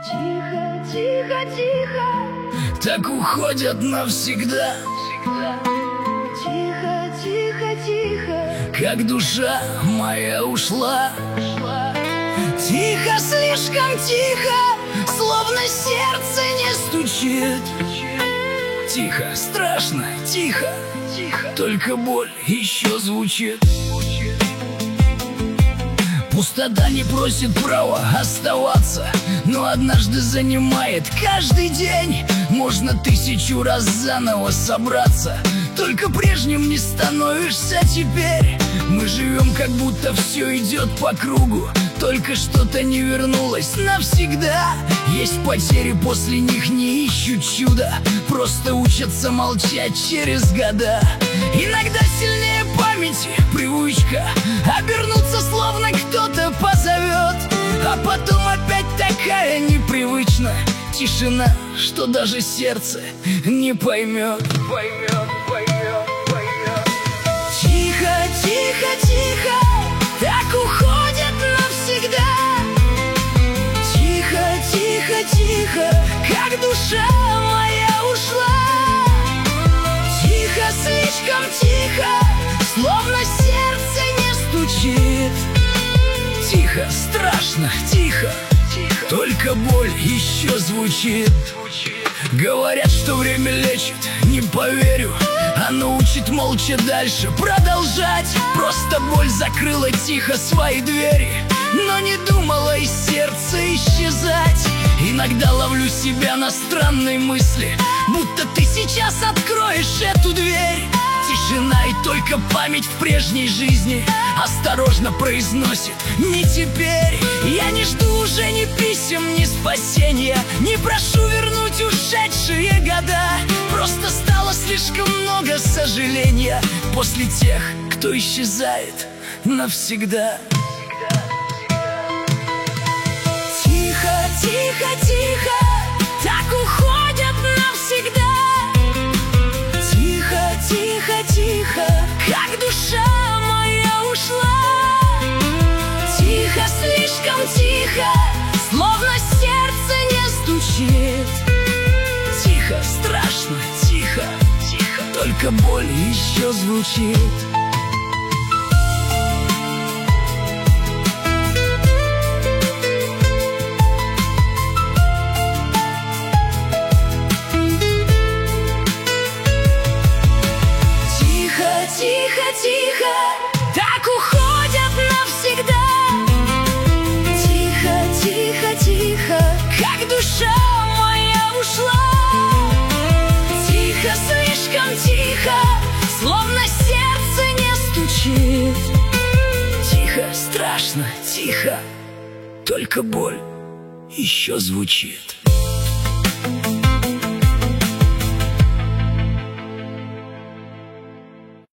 Тихо, тихо, тихо, так уходят навсегда. тихо, тихо, тихо, Как душа моя ушла. Тихо, слишком тихо, словно сердце не стучит. Тихо, страшно, тихо, только боль еще звучит. Пустота не просит права оставаться, но однажды занимает каждый день. Можно 1000 раз заново собраться, только прежним не становишься теперь. Мы живем, как будто все идет по кругу, только что-то не вернулось навсегда. Есть потери, после них не ищут чуда, просто учатся молчать через года. Иногда сильнее памяти привычка обернуться, словно кто-то позовет, а потом опять такая непривычная тишина, что даже сердце не поймет. Тихо, тихо, тихо, так уходят навсегда. Тихо, тихо, тихо, как душа моя ушла. Тихо, слишком тихо, словно сердце не стучит. Тихо, страшно, тихо, только боль еще звучит. Говорят, что время лечит, не поверю. Оно учит молча дальше продолжать. Просто боль закрыла тихо свои двери, но не думала из сердца исчезать. Иногда ловлю себя на странной мысли, будто ты сейчас откроешь эту дверь. Тишина и только память в прежней жизни осторожно произносит: не теперь. Я не жду уже ни писем, ни спасения, не прошу вернуть ушедшие года. Просто стало слишком много сожаления после тех, кто исчезает навсегда. Тихо, тихо, тихо, так уходят навсегда. Тихо, тихо, тихо, как душа моя ушла. Тихо, слишком тихо, словно сердце не стучит. Тихо, страшно, тихо, только боль еще звучит. Тихо, тихо, так уходят навсегда. Тихо, тихо, тихо, как душа моя ушла. Тихо, слишком тихо, словно сердце не стучит. Тихо, страшно, тихо, только боль еще звучит.